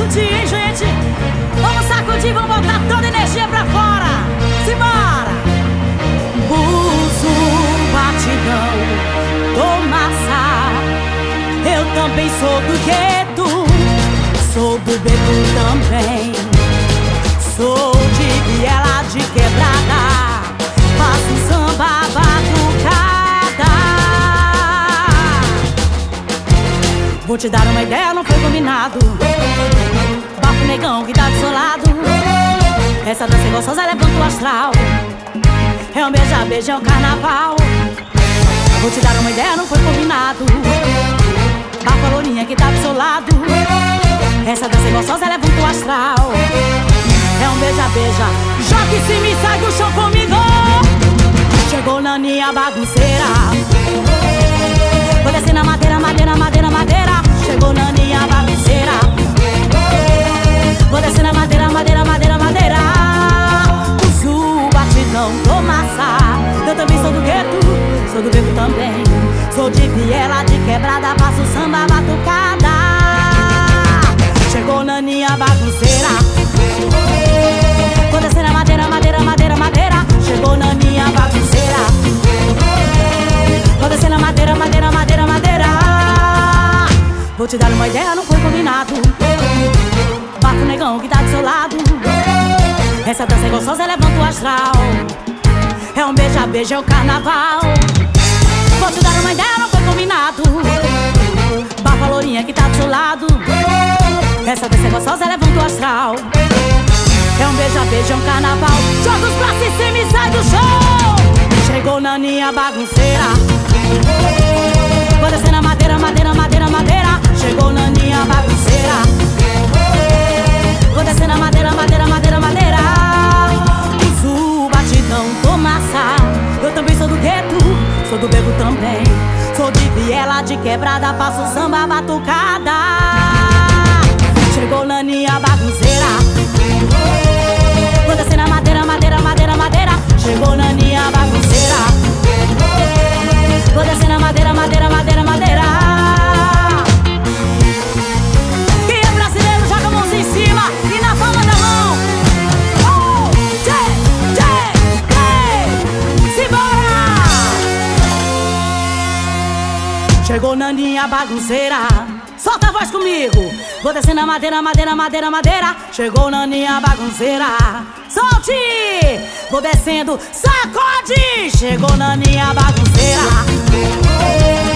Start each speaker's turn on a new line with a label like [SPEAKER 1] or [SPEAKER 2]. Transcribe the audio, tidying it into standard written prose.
[SPEAKER 1] sacudir, hein, gente? Vamos sacudir, vamos botar toda a energia pra fora. Simbora! Uso batidão, tô massa. Eu também sou do gueto, sou do beco também. Sou de viela, de quebrada, faço samba batucada. Vou te dar uma ideia, não foi combinado. Bafo negão que tá do seu lado. Essa dança é gostosa, levanta o astral. É um beija-beija, é um carnaval. Vou te dar uma ideia, não foi combinado. Bafo a lourinha que tá do seu lado. Essa dança é gostosa, levanta o astral. É um beija-beija, joga em cima e sai do chão comigo. Chegou Naninha bagunceira. Vou descer na madeira, madeira, madeira, madeira. Chegou Naninha bagunceira. Vou descer na madeira, madeira, madeira, madeira. Uso batidão, tô massa. Eu também sou do gueto, sou do beco também. Sou de viela, de quebrada, faço samba batucada. Chegou Naninha bagunceira. Vou descer na madeira, madeira, madeira, madeira. Chegou Naninha bagunceira. Vou descer na madeira, madeira, madeira, madeira. Vou te dar uma ideia, não foi combinado. Bafo negão que tá do seu lado. Essa dança é gostosa, levanta o astral. É um beija-beija, é o carnaval. Vou te dar uma ideia, não foi combinado. Bafo a lourinha que tá do seu lado. Essa dança é gostosa, levanta o astral. É um beija-beija, é um carnaval. Joga os braços em cima e sai do chão. Chegou Naninha bagunceira. Vou descer na madeira, madeira, madeira, madeira. Chegou Naninha bagunceira. Vou descer na madeira, madeira, madeira, madeira. Uso batidão, tô massa. Eu também sou do gueto, sou do beco também. Sou de viela, de quebrada, faço samba batucada. Chegou Naninha bagunceira. Vou descer na madeira, madeira, madeira, madeira. Chegou Naninha bagunceira. Vou descer na madeira, madeira, madeira, madeira. Quem é brasileiro, joga a mãozinha em cima e na palma da mão. Simbora! Chegou Naninha bagunceira. Solta a voz comigo. Vou descer na madeira, madeira, madeira, madeira. Chegou Naninha bagunceira. Solte! Vou descendo, sacode! Chegou Naninha bagunceira.